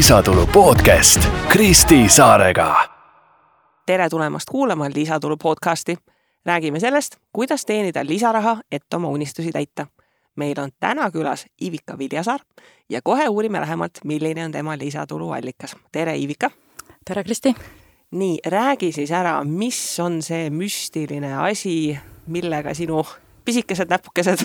Lisatulu podcast Kristi Saarega. Tere tulemast kuulama Lisatulu podcasti. Räägime sellest, kuidas teenida lisaraha, et oma unistusi täita. Meil on täna külas Ivika Viljasaar ja kohe uurime lähemalt, milline on tema lisatulu allikas. Tere, Ivika! Tere, Kristi! Nii, räägi siis ära, mis on see müstiline asi, millega sinu pisikesed näpukesed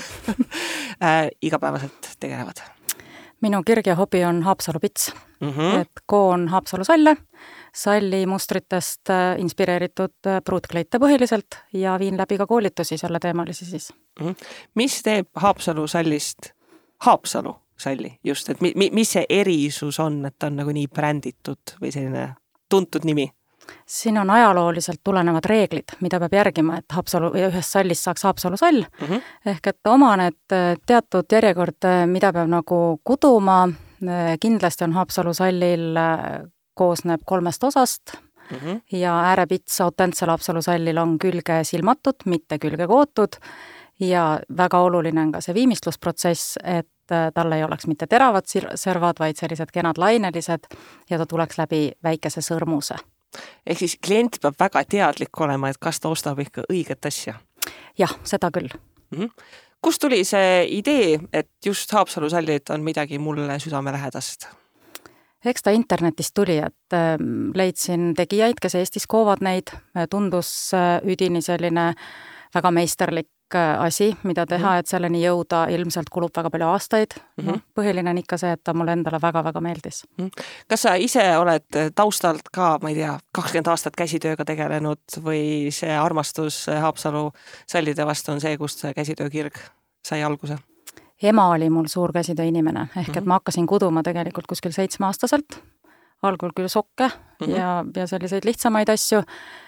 igapäevaselt tegelevad? Minu kirg ja hobi on Haapsalu pits. Et koon Haapsalu salle, salli mustritest inspireeritud pruutkleite põhiliselt ja viin läbi ka koolitusi selle teemalisi siis. Mis teeb Haapsalu sallist Haapsalu salli just? Et mis see erisus on, et on nagu nii bränditud või selline tuntud nimi? Siin on ajalooliselt tulenevad reeglid, mida peab järgima, et Haapsalu ja ühest sallist saaks Haapsalu sall. Ehk et oma need teatud järjekord, mida peab nagu kuduma, kindlasti on Haapsalu sallil koosneb 3 osast ja äärepits autentsel Haapsalu sallil on külge silmatud, mitte külge kootud ja väga oluline on ka see viimistlusprotsess, et tal ei oleks mitte teravad servad, vaid sellised kenad lainelised ja ta tuleks läbi väikese sõrmuse. Ehk siis klient peab väga teadlik olema, et kas ta ostab ikka õiget asja? Jah, seda küll. Kust tuli see idee, et just Haapsalu sallid on midagi mulle südamelähedast? Eks ta internetist tuli, et leidsin tegijaid, kes Eestis koovad neid. Tundus üdini selline väga meisterlik asi, mida teha, et selleni jõuda ilmselt kulub väga palju aastaid. Põhiline on ikka see, et ta mulle endale väga-väga meeldis. Kas sa ise oled taustalt ka, ma ei tea, 20 aastat käsitööga tegelenud või see armastus Haapsalu sallide vastu on see, kust see käsitöökirg sai alguse? Ema oli mul suur käsitöö inimene, ehk et ma hakkasin kuduma tegelikult kuskil 7-aastaselt. Algul küll sokke ja selliseid lihtsamaid asju.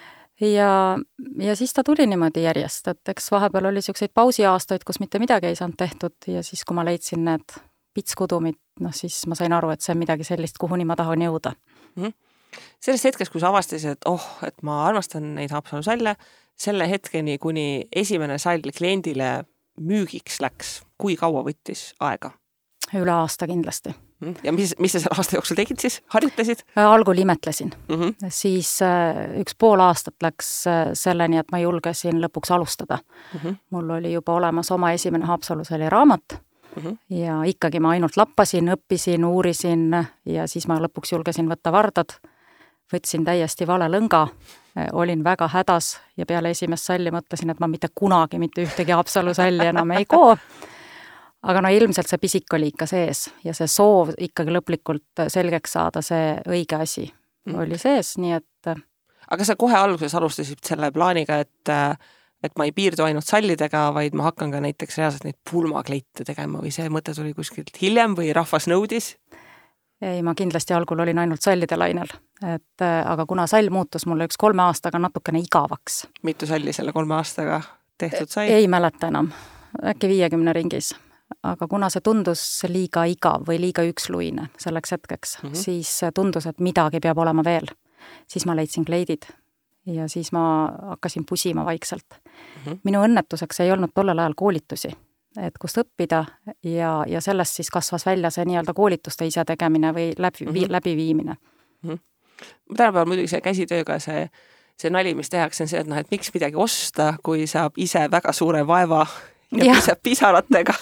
Ja siis ta tuli niimoodi järjest, et eks vahepeal oli selliseid pausiaastaid, kus mitte midagi ei saanud tehtud ja siis, kui ma leidsin need pitskudumid, siis ma sain aru, et see on midagi sellist, kuhuni ma tahan jõuda. Sellest hetkest, kui sa avastasid, et ma armastan neid Haapsalu salle, selle hetkeni, kuni esimene sall kliendile müügiks läks, kui kaua võttis aega? Üle aasta kindlasti. Ja mis sa selle aasta jooksul tegid siis? Harjutasid? Algul imetlesin. Siis 1,5 aastat läks selleni, et ma julgesin lõpuks alustada. Mul oli juba olemas oma esimene Haapsalu salli raamat ja ikkagi ma ainult lappasin, õppisin, uurisin ja siis ma lõpuks julgesin võtta vardad. Võtsin täiesti vale lõnga, olin väga hädas ja peale esimest salli mõtlesin, et ma mitte kunagi mitte ühtegi Haapsalu salli enam ei koo. Aga ilmselt see pisik oli ikka sees ja see soov ikkagi lõplikult selgeks saada, see õige asi oli sees, nii et... Aga sa kohe alguses alustasid selle plaaniga, et ma ei piirdu ainult sallidega, vaid ma hakkan ka näiteks reaalselt neid pulmakleite tegema või see mõte tuli kuskilt hiljem või rahvas nõudis? Ei, ma kindlasti algul olin ainult sallide lainel, aga kuna sall muutus mulle 3 aastaga natukene igavaks. Mitu salli selle 3 aastaga tehtud sai? Ei mäleta enam, äkki 50 ringis. Aga kuna see tundus liiga igav või liiga üksluine selleks hetkeks, siis tundus, et midagi peab olema veel. Siis ma leidsin kleidid ja siis ma hakkasin pusima vaikselt. Minu õnnetuseks ei olnud tollel ajal koolitusi, et kust õppida ja sellest siis kasvas välja see nii-öelda koolituste ise tegemine või läbiviimine. Tänapäeval muidugi see käsitööga see nali, mis tehakse, on see, et miks midagi osta, kui saab ise väga suure vaeva ja pisaratega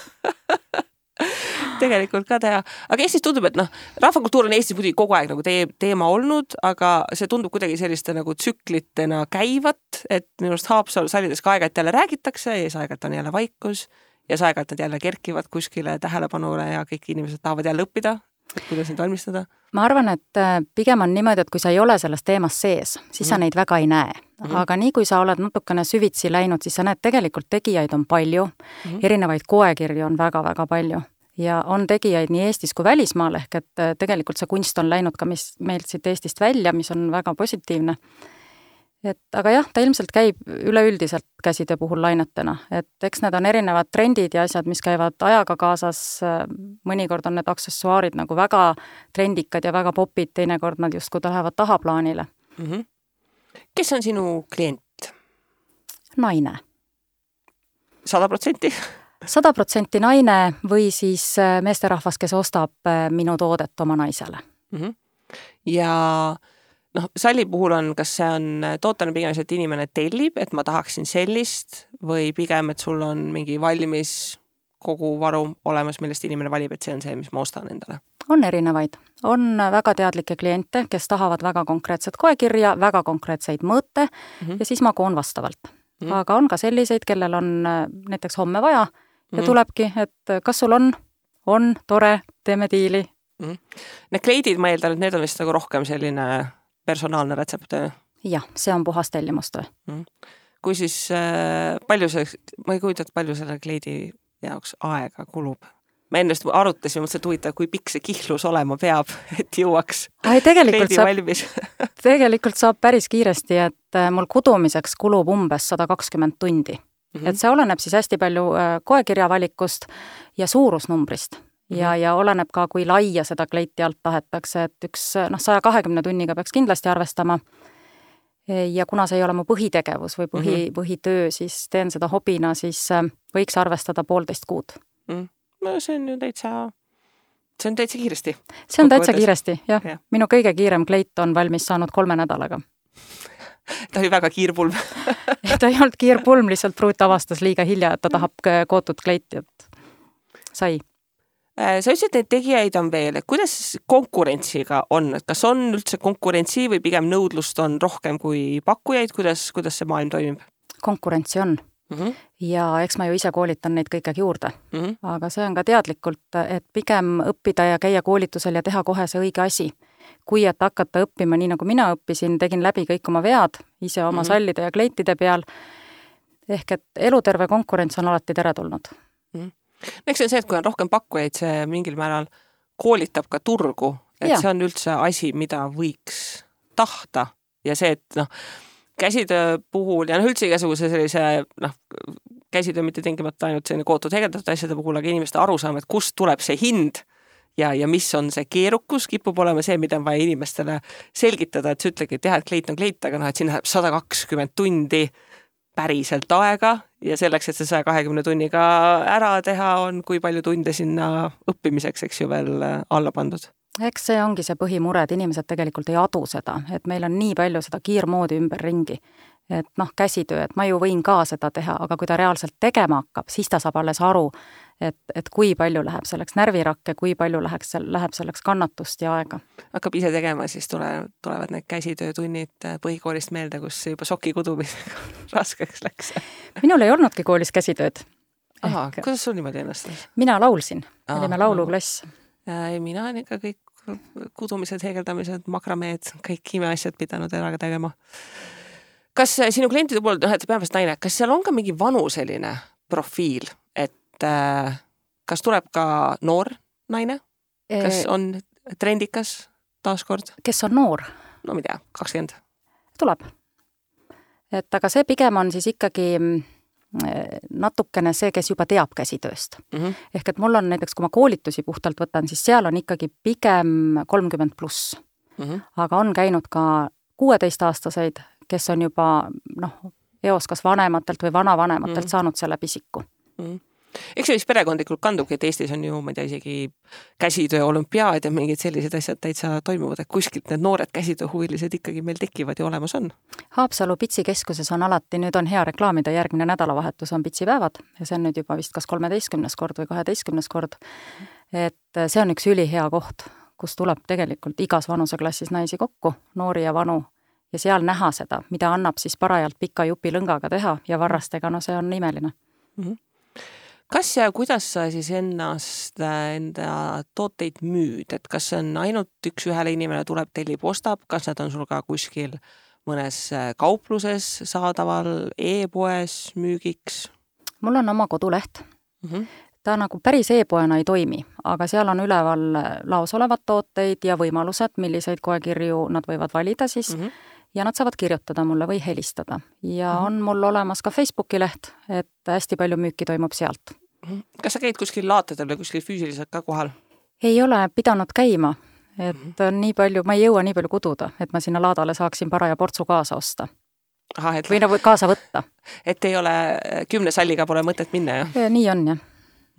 tegelikult ka teha. Aga Eestis tundub, et rahvakultuur on Eestis muidugi kogu aeg nagu teema olnud, aga see tundub kuidagi selliste nagu tsüklitena käivat, et minu arust Haapsalu sallides ka aeg-ajalt jälle räägitakse ja aeg-ajalt on jälle vaikus ja aeg-ajalt nad jälle kerkivad kuskile tähelepanule ja kõik inimesed tahavad jälle õppida, kuidas neid valmistada. Ma arvan, et pigem on niimoodi, et kui sa ei ole selles teemas sees, siis sa neid väga ei näe. Aga nii kui sa oled natukene süvitsi läinud, siis sa näed tegelikult tegijaid on palju, erinevaid koekirju on väga-väga palju. Ja on tegijaid nii Eestis kui välismaal, ehk et tegelikult see kunst on läinud ka meilt siit Eestist välja, mis on väga positiivne. Aga jah, ta ilmselt käib üleüldiselt käsitöö puhul lainetena, et eks need on erinevad trendid ja asjad, mis käivad ajaga kaasas, mõnikord on need aksessuaarid nagu väga trendikad ja väga popid, teinekord nad justkui lähevad tahaplaanile. Kes on sinu klient? Naine. 100%? 100% naine või siis meesterahvas, kes ostab minu toodet oma naisele. Ja salli puhul on, kas see on tootena pigem see, et inimene tellib, et ma tahaksin sellist või pigem, et sul on mingi valmis kogu varu olemas, millest inimene valib, et see on see, mis ma ostan endale? On erinevaid. On väga teadlikke kliente, kes tahavad väga konkreetset koekirja, väga konkreetseid mõõte ja siis ma koon vastavalt. Aga on ka selliseid, kellel on näiteks homme vaja ja tulebki, et kas sul on, tore, teeme diili. Need kleidid, ma eeldan, et need on vist nagu rohkem selline personaalne retsept. Jah, see on puhas tellimustöö. Kui siis palju see, ma ei kujuta, et palju selle kleidi jaoks aega kulub. Me ennast arutasime, mõtlesin, et huvitav, kui pikk see kihlus olema peab, et jõuaks kleidi valmis. Tegelikult saab päris kiiresti, et mul kudumiseks kulub umbes 120 tundi. Et see oleneb siis hästi palju koekirja valikust ja suurusnumbrist. Ja oleneb ka, kui laia seda kleiti alt tahetakse, et üks 120 tunniga peaks kindlasti arvestama. Ja kuna see ei ole mu põhitegevus või põhitöö, siis teen seda hobina, siis võiks arvestada 1,5 kuud. No see on ju täitsa kiiresti. See on täitsa kiiresti, jah. Minu kõige kiirem kleit on valmis saanud 3 nädalaga. Ta oli väga kiirpulm. Ta ei olnud kiirpulm, lihtsalt pruut avastas liiga hilja, et ta tahab kootud kleiti, et sai. Sa ütlesid, et tegijaid on veel, et kuidas konkurentsiga on, et kas on üldse konkurentsi või pigem nõudlust on rohkem kui pakkujaid, kuidas see maailm toimib? Konkurentsi on. Ja eks ma ju ise koolitan neid kõikegi juurde, aga see on ka teadlikult, et pigem õppida ja käia koolitusel ja teha kohe see õige asi. Kui et hakata õppima nii, nagu mina õppisin, tegin läbi kõik oma vead, ise oma sallide ja kleitide peal, ehk et eluterve konkurents on alati teretulnud. Eks see on see, et kui on rohkem pakkujaid, see mingil määral koolitab ka turgu, et see on üldse asi, mida võiks tahta ja see, et käsitöö puhul ja üldse igasuguse sellise käsitöö mitte tingimata ainult selline kootud hegeldatud asjade puhul, aga inimeste aru saama, et kust tuleb see hind ja mis on see keerukus, kipub olema see, mida on vaja inimestele selgitada, et sa ütlegi, et jah, et kleit on kleit, aga et siin läheb 120 tundi päriselt aega ja selleks, et see 120 tunniga ära teha on, kui palju tunde sinna õppimiseks, eks ju, veel alla pandud. Eks see ongi see põhimure, et inimesed tegelikult ei adu seda, et meil on nii palju seda kiirmoodi ümberringi, et käsitöö, et ma ju võin ka seda teha, aga kui ta reaalselt tegema hakkab, siis ta saab alles aru, et kui palju läheb selleks närvirakke, kui palju läheb selleks kannatust ja aega. Hakkab ise tegema, siis tulevad need käsitöötunnid põhikoolist meelde, kus juba soki kudumisega raskeks läks. Minul ei olnudki koolis käsitööd. Kuidas sul niimoodi ennastas? Mina laulsin, olime lauluklass. Mina olen ikka kõik kudumised, heegeldamised, makrameed, kõik imeasjad pidanud eraga tegema. Kas sinu klientide pool, et päevast naine, kas seal on ka mingi vanuseline profiil, et kas tuleb ka noor naine? Kas on trendikas taaskord? Kes on noor? No mida, 20? Tuleb. Et aga see pigem on siis ikkagi natukene see, kes juba teab käsitööst. Ehk et mul on näiteks, kui ma koolitusi puhtalt võtan, siis seal on ikkagi pigem 30+. Aga on käinud ka 16-aastaseid, kes on juba eos kas vanematelt või vanavanematelt saanud selle pisiku. Eks see vist perekondlikult kandubki, et Eestis on ju, ma ei tea, isegi käsitöö olümpiaad ja mingid sellised asjad täitsa toimuvad, et kuskilt need noored käsitööhuvilised ikkagi meil tekivad ja olemas on. Haapsalu pitsikeskuses on alati, nüüd on hea reklaamida, järgmine nädalavahetus on pitsipäevad ja see on nüüd juba vist kas 13. kord või 12. kord. Et see on üks ülihea koht, kus tuleb tegelikult igas vanuseklassis naisi kokku, noori ja vanu ja seal näha seda, mida annab siis parajalt pika jupi lõngaga teha ja varrastega, see on imeline. Kas ja kuidas sa siis enda tooteid müüd, et kas on ainult üks ühele inimene tuleb, tellib, ostab, kas nad on sul ka kuskil mõnes kaupluses saadaval, e-poes müügiks? Mul on oma koduleht. Ta nagu päris e-poena ei toimi, aga seal on üleval laos olevad tooteid ja võimalused, milliseid koekirju nad võivad valida siis ja nad saavad kirjutada mulle või helistada. Ja on mul olemas ka Facebooki leht, et hästi palju müüki toimub sealt. Kas sa käid kuskil laatedel või kuskil füüsiliselt ka kohal? Ei ole pidanud käima, et on nii palju, ma ei jõua nii palju kududa, et ma sinna laadale saaksin paraja portsu kaasa osta. Või kaasa võtta. Et ei ole 10 salliga pole mõtet minna, jah? Nii on, jah.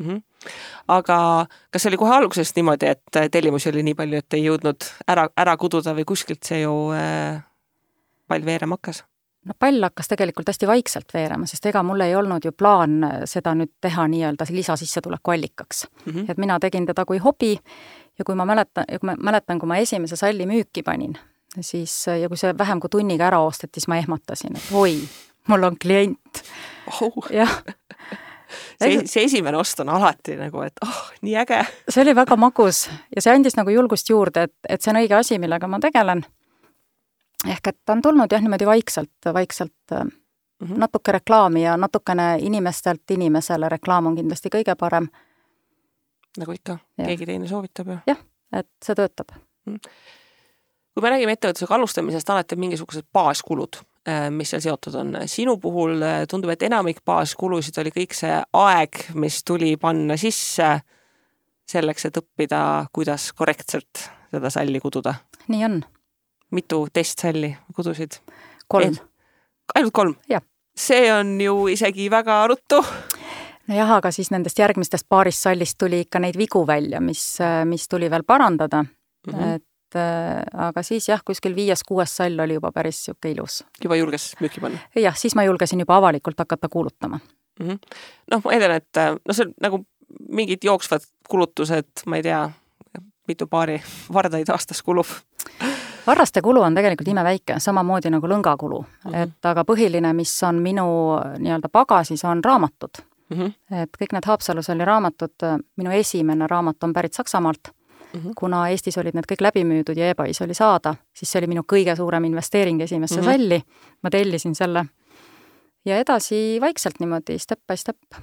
Aga kas see oli kohe algusest niimoodi, et tellimusi oli nii palju, et ei jõudnud ära kududa või kuskilt see ju pall veerema hakkas? No pall hakkas tegelikult hästi vaikselt veerema, sest ega mul ei olnud ju plaan seda nüüd teha nii-öelda lisasissetuleku allikaks. Et mina tegin teda kui hobi ja kui ma mäletan, kui ma esimese salli müüki panin, siis ja kui see vähem kui tunniga ära osteti, siis ma ehmatasin, et oi, mul on klient. Jah. See esimene ost on alati nagu, et nii äge. See oli väga magus ja see andis nagu julgust juurde, et see on õige asi, millega ma tegelen. Ehk et ta on tulnud jah niimoodi vaikselt natuke reklaami ja natukene inimestelt inimesele reklaam on kindlasti kõige parem. Nagu ikka, keegi teine soovitab ju. Jah, et see töötab. Kui me räägime ettevõtlusega alustamisest, alati mingisugused baaskulud, mis seal seotud on. Sinu puhul tundub, et enamik baaskulusid oli kõik see aeg, mis tuli panna sisse selleks, et õppida, kuidas korrektselt seda salli kududa. Nii on. Mitu testsalli kudusid? 3. Ainult 3? Jah. See on ju isegi väga ruttu. No jah, aga siis nendest järgmistest paarist sallist tuli ikka neid vigu välja, mis tuli veel parandada. Aga siis jah, kuskil 5-6 sall oli juba päris siuke ilus. Juba julges müüki panna? Jah, siis ma julgesin juba avalikult hakata kuulutama. Noh, ma edan, et see on nagu mingid jooksvad kulutused, ma ei tea, mitu paari vardaid aastas kulub. Varraste kulu on tegelikult imeväike, samamoodi nagu lõngakulu. Aga põhiline, mis on minu nii-öelda pagasis, on raamatud. Et kõik need Haapsalu salli raamatud, minu esimene raamat on pärit Saksamaalt. Kuna Eestis olid need kõik läbimüüdud ja eBay's oli saada, siis see oli minu kõige suurem investeering esimesse salli. Ma tellisin selle. Ja edasi vaikselt niimoodi, step by step.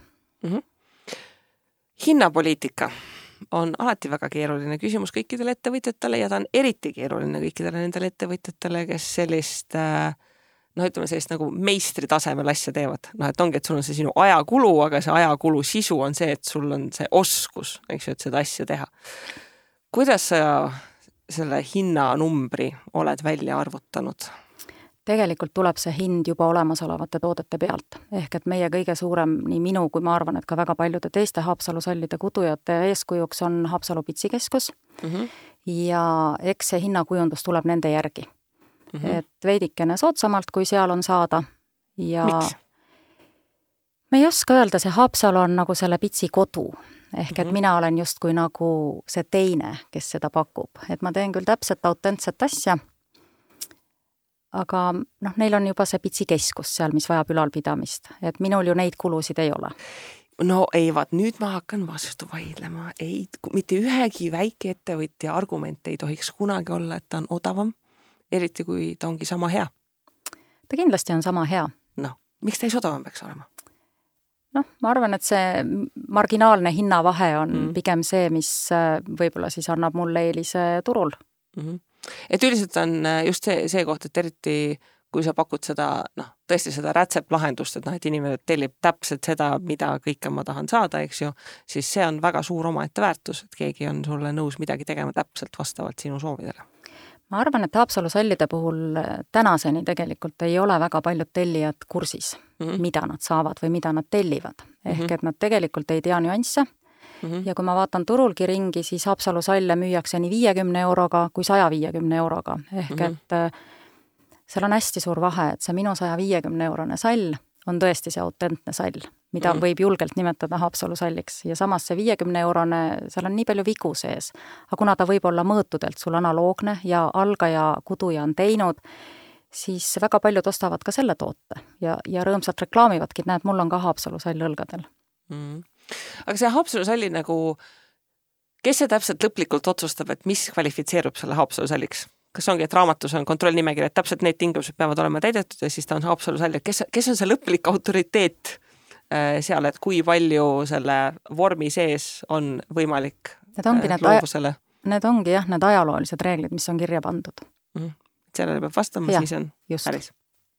Hinnapoliitika on alati väga keeruline küsimus kõikidele ettevõtjatele ja ta on eriti keeruline kõikidele nendele ettevõtjatatele, kes sellist, ütleme sellist nagu meistri tasemel asja teevad. Et ongi, et sul on see sinu ajakulu, aga see ajakulu sisu on see, et sul on see oskus, eks ju, et seda asja teha. Kuidas sa selle hinnanumbri oled välja arvutanud? Tegelikult tuleb see hind juba olemasolevate toodete pealt. Ehk et meie kõige suurem, nii minu kui ma arvan, et ka väga paljude teiste Haapsalu sallide kudujate eeskujuks on Haapsalu pitsikeskus. Ja eks see hinnakujundus tuleb nende järgi. Et veidikene soodsamalt, kui seal on saada. Ja miks? Me ei oska öelda, see Haapsalu on nagu selle pitsi kodu. Ehk et mina olen justkui nagu see teine, kes seda pakub. Et ma teen küll täpselt autentset asja, aga neil on juba see pitsikeskus seal, mis vajab ülalpidamist. Et minul ju neid kulusid ei ole. No ei, vaat nüüd ma hakkan vastu vaidlema. Ei, mitte ühegi väike ettevõtja argument ei tohiks kunagi olla, et ta on odavam, eriti kui ta ongi sama hea. Ta kindlasti on sama hea. Miks ta ei odavam peaks olema? Ma arvan, et see marginaalne hinnavahe on pigem see, mis võib-olla siis annab mulle eelise turul. Et üldiselt on just see koht, et eriti kui sa pakud seda, tõesti seda rätseplahendust, et inimene tellib täpselt seda, mida kõike ma tahan saada, eks ju, siis see on väga suur omaette väärtus, et keegi on sulle nõus midagi tegema täpselt vastavalt sinu soovidele. Ma arvan, et Haapsalu sallide puhul tänaseni tegelikult ei ole väga paljud tellijad kursis, mida nad saavad või mida nad tellivad. Ehk et nad tegelikult ei tea nüansse. Ja kui ma vaatan turulgi ringi, siis Haapsalu salle müüakse nii 50 euroga kui 150 euroga. Ehk et seal on hästi suur vahe, et see minu 150 eurone sall on tõesti see autentne sall, mida võib julgelt nimetada Haapsalu salliks. Ja samas see 50 eurone, seal on nii palju vigu sees. Aga kuna ta võib olla mõõtudelt sul analoogne ja algaja kuduja on teinud, siis väga paljud ostavad ka selle toote ja rõõmsalt reklaamivadki, et näed, mul on ka Haapsalu sall õlgadel. Aga see Haapsalu salli nagu, kes see täpselt lõplikult otsustab, et mis kvalifitseerub selle Haapsalu salliks? Kas ongi, et raamatus on kontrollnimekiri, et täpselt need tingimused peavad olema täidetud ja siis ta on Haapsalu sall. Kes on see lõplik autoriteet seal, et kui palju selle vormi sees on võimalik loovusele? Need ongi jah, need ajaloolised reeglid, mis on kirja pandud. Sellele peab vastama, ja, siis on just. Päris.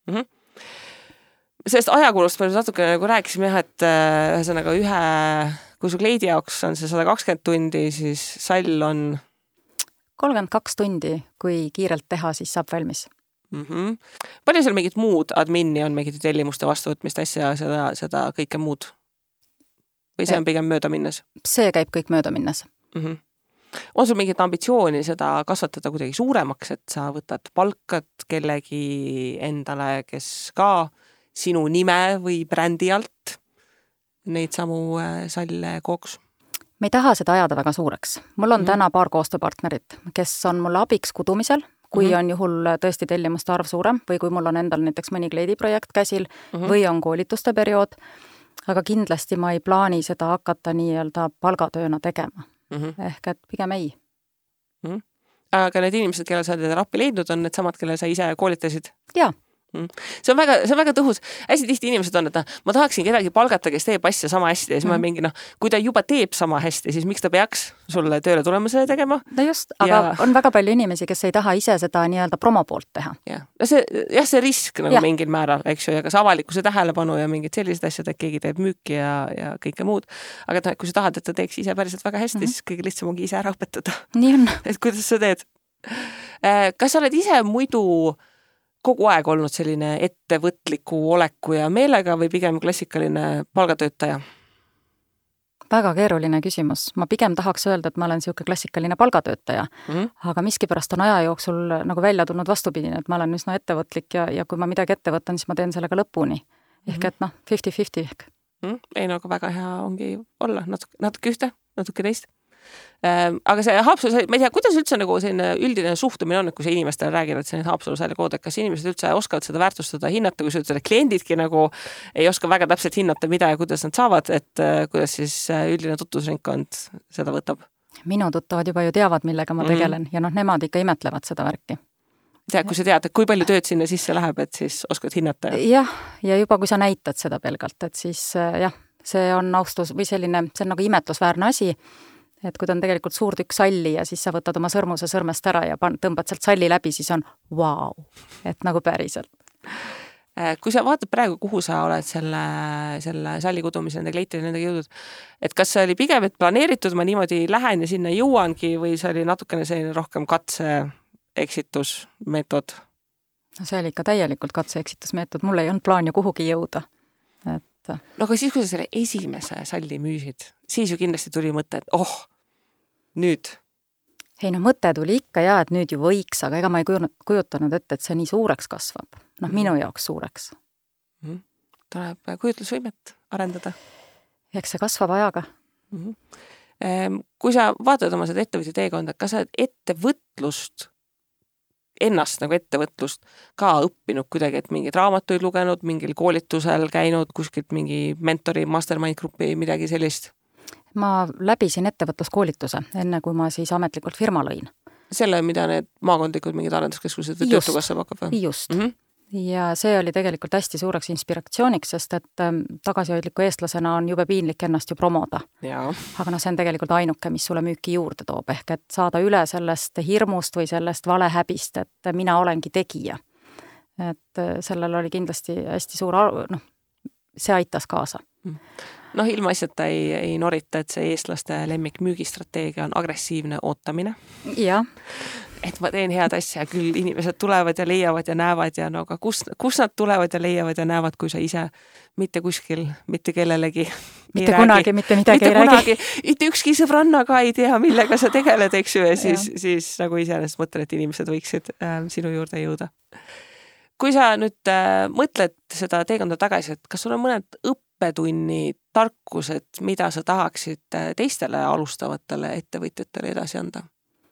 Sellest ajakulust palju natuke nagu rääkisime, et ühesõnaga kui su kleidi jaoks on see 120 tundi, siis sall on 32 tundi, kui kiirelt teha, siis saab valmis. Palju seal mingid muud admini on, mingid tellimuste vastuvõtmist asja, seda kõike muud või see on pigem mööda minnes? See käib kõik mööda minnes. On sul mingit ambitsiooni seda kasvatada kuidagi suuremaks, et sa võtad palkad kellegi endale, kes ka sinu nime või brändi alt neid samu salle kooks? Me ei taha seda ajada väga suureks. Mul on täna paar koostööpartnerit, kes on mulle abiks kudumisel, kui on juhul tõesti tellimuste arv suurem või kui mul on endal näiteks mõni kleidiprojekt käsil või on koolituste periood, aga kindlasti ma ei plaani seda hakata nii-öelda palgatööna tegema. Ehk et pigem ei. Aga need inimesed, kellel sa oled appi leidnud, on need samad, kelle sa ise koolitasid? Jaa. See on väga tõhus. Hästi tihti inimesed on, et ma tahaksin kedagi palgata, kes teeb asja sama hästi ja siis ma mingi, kui ta juba teeb sama hästi, siis miks ta peaks sulle tööle tulema selle tegema? No just, aga on väga palju inimesi, kes ei taha ise seda nii-öelda promo poolt teha. See risk nagu mingil määral, eks ju, ja kas avalikkuse tähelepanu ja mingid sellised asjad, et keegi teeb müüki ja kõike muud. Aga kui sa tahad, et ta teeks ise päriselt väga hästi, siis kõige lihtsam ongi ise ära õpetada. Nii on. Et kuidas sa teed? Kas sa oled ise muidu kogu aeg olnud selline ettevõtliku oleku ja meelega või pigem klassikaline palgatöötaja? Väga keeruline küsimus. Ma pigem tahaks öelda, et ma olen siuke klassikaline palgatöötaja, aga miskipärast on aja jooksul nagu välja tulnud vastupidine, et ma olen üsna ettevõtlik ja kui ma midagi ette võtan, siis ma teen sellega lõpuni. Ehk et 50-50 ehk. Ei, aga väga hea ongi olla natuke ühte, natuke teist. Aga see Haapsalu, ma ei tea, kuidas üldse nagu selline üldine suhtumine on, et kui sa inimestele räägid, et see Haapsalu saali kood, et kas inimesed üldse oskavad seda väärtustada, hinnata, kui sa ütled, et kliendidki nagu ei oska väga täpselt hinnata, mida ja kuidas nad saavad, et kuidas siis üldine tutvusringkond seda võtab? Minu tuttavad juba ju teavad, millega ma tegelen ja nemad ikka imetlevad seda värki. Kui sa tead, et kui palju tööd sinna sisse läheb, et siis oskad hinnata? Jah, ja juba kui sa näitad seda pelgalt, et siis see on austus või selline, see on nagu imetlusväärne asi, et kui ta on tegelikult suur tükk salli ja siis sa võtad oma sõrmuse sõrmest ära ja tõmbad sealt salli läbi, siis on vau, et nagu päriselt. Kui sa vaatad praegu, kuhu sa oled selle salli kudumise, nende kleitide nendega jõudnud, et kas see oli pigem, et planeeritud, ma niimoodi lähen ja sinna jõuangi või see oli natukene selline rohkem katse-eksitusmeetod? No see oli ikka täielikult katse-eksitusmeetod, mul ei olnud plaan ju kuhugi jõuda. No aga siis, kui sa selle esimese salli müüsid, siis ju kindlasti tuli mõte, et nüüd. Ei mõte tuli ikka et nüüd ju võiks, aga ega ma ei kujutanud ette, et see nii suureks kasvab. Minu jaoks suureks. Tuleb kujutlusvõimet arendada. Eks see kasvab ajaga. Kui sa vaatad oma seda ettevõtja teekonda, kas sa oled ettevõtlust nagu ettevõtlust ka õppinud kuidagi, et mingid raamatuid lugenud, mingil koolitusel käinud, kuskilt mingi mentori, mastermind grupi, midagi sellist? Ma läbisin ettevõtluskoolituse, enne kui ma siis ametlikult firma lõin. Selle, mida need maakondlikud mingid arenduskeskused või töötukassa pakub? Just. Ja see oli tegelikult hästi suureks inspiratsiooniks, sest et tagasihoidliku eestlasena on jube piinlik ennast ju promoda. Aga see on tegelikult ainuke, mis sulle müüki juurde toob, ehk et saada üle sellest hirmust või sellest valehäbist, et mina olengi tegija. Et sellel oli kindlasti hästi suur, see aitas kaasa. Ilma asjata ei norita, et see eestlaste lemmik müügistrateegia on agressiivne ootamine. Jah. Et ma teen head asja, küll inimesed tulevad ja leiavad ja näevad ja aga kus nad tulevad ja leiavad ja näevad, kui sa ise mitte kuskil, mitte kellelegi mitte kunagi, mitte midagi ei räägi. Mitte ükski sõbranna ka ei tea, millega sa tegeled, eks ju, ja siis nagu iseenesest mõtlen, et inimesed võiksid sinu juurde jõuda. Kui sa nüüd mõtled seda teekonda tagasi, et kas sul on mõned õppetunni tarkused, mida sa tahaksid teistele alustavatele ettevõtjatele edasi anda?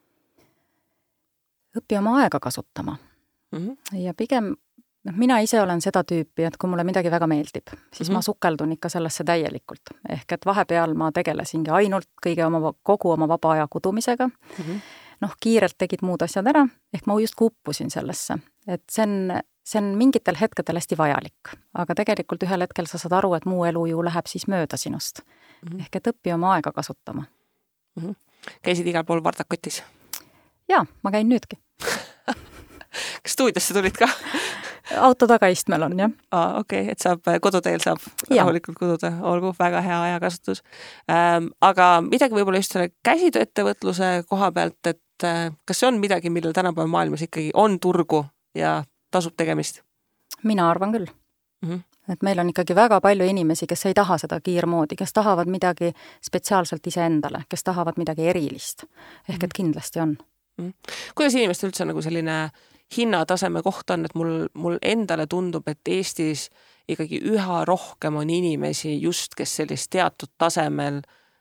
Õpi oma aega kasutama. Ja pigem, mina ise olen seda tüüpi, et kui mulle midagi väga meeldib, siis ma sukeldun ikka sellesse täielikult. Ehk et vahepeal ma tegelesingi ainult kogu oma vaba aja kudumisega. Kiirelt tegid muud asjad ära, ehk ma just uppusin sellesse. Et see on mingitel hetkedel hästi vajalik, aga tegelikult ühel hetkel sa saad aru, et muu elu ju läheb siis mööda sinust. Ehk et õpi oma aega kasutama. Käisid igal pool vardakotis? Jaa, ma käin nüüdki. Kas stuudiosse tulid ka? Auto tagaistmel on, jah. Okei, et koduteel saab rahulikult kududa, olgu väga hea ajakasutus. Aga midagi võib-olla just selle käsitööettevõtluse koha pealt, et kas see on midagi, millel tänapäeva maailmas ikkagi on turgu ja tasub tegemist? Mina arvan küll. et meil on ikkagi väga palju inimesi, kes ei taha seda kiirmoodi, kes tahavad midagi spetsiaalselt iseendale, kes tahavad midagi erilist. Ehk et kindlasti on. Kuidas inimestel üldse nagu selline hinnataseme koht on, et mul endale tundub, et Eestis ikkagi üha rohkem on inimesi just, kes sellist teatud tasemel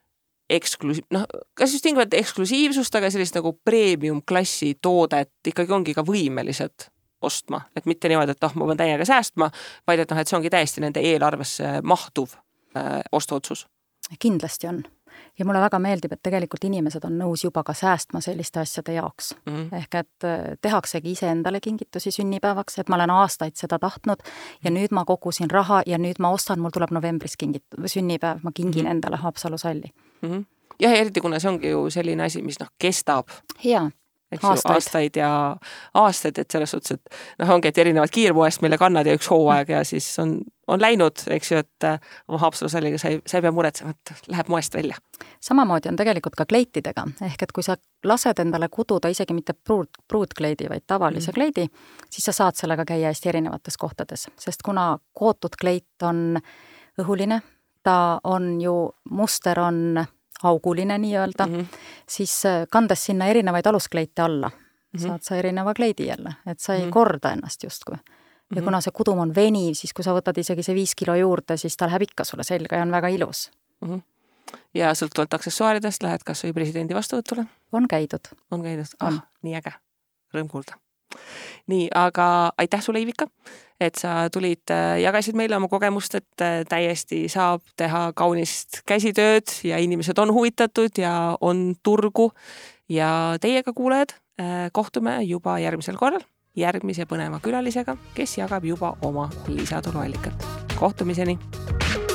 kas just tingivalt eksklusiivsust, aga sellist nagu premium-klassi toodet ikkagi ongi ka võimelised ostma, et mitte niimoodi, et ma pean täiega säästma, vaid et see ongi täiesti nende eelarvesse mahtuv ostuotsus. Kindlasti on. Ja mulle väga meeldib, et tegelikult inimesed on nõus juba ka säästma selliste asjade jaoks. Ehk et tehaksegi iseendale kingitusi sünnipäevaks, et ma olen aastaid seda tahtnud ja nüüd ma kogusin raha ja nüüd ma ostan, mul tuleb novembris sünnipäev, ma kingin endale Haapsalu salli. Jah, eriti kuna see ongi ju selline asi, mis kestab. Jaa. Aastaid ja aastaid, et selles suhtes, et ongi, et erinevad kiirpoest, mille kannad ja üks hooaeg ja siis on läinud, eks ju, et oma Haapsalu salliga sa ei pea muretsema, et läheb moest välja. Samamoodi on tegelikult ka kleitidega, ehk et kui sa lased endale kududa isegi mitte pruutkleidi, vaid tavalise kleidi, siis sa saad sellega käia hästi erinevates kohtades, sest kuna kootud kleit on õhuline, ta on ju, muster on auguline nii-öelda, siis kandes sinna erinevaid aluskleite alla, saad sa erineva kleidi jälle, et sa ei korda ennast justkui. Ja kuna see kudum on veniv, siis kui sa võtad isegi see 5 kilo juurde, siis ta läheb ikka sulle selga ja on väga ilus. Ja sõltuvalt aksessuaaridest lähed kas või presidendi vastuvõtule? On käidud. On käidud? Nii äge. Rõõm kuulda. Nii, aga aitäh sulle, Ivika, et sa tulid, jagasid meile oma kogemust, et täiesti saab teha kaunist käsitööd ja inimesed on huvitatud ja on turgu ja teiega kuulajad kohtume juba järgmisel korral järgmise põneva külalisega, kes jagab juba oma lisatuluallikat. Kohtumiseni!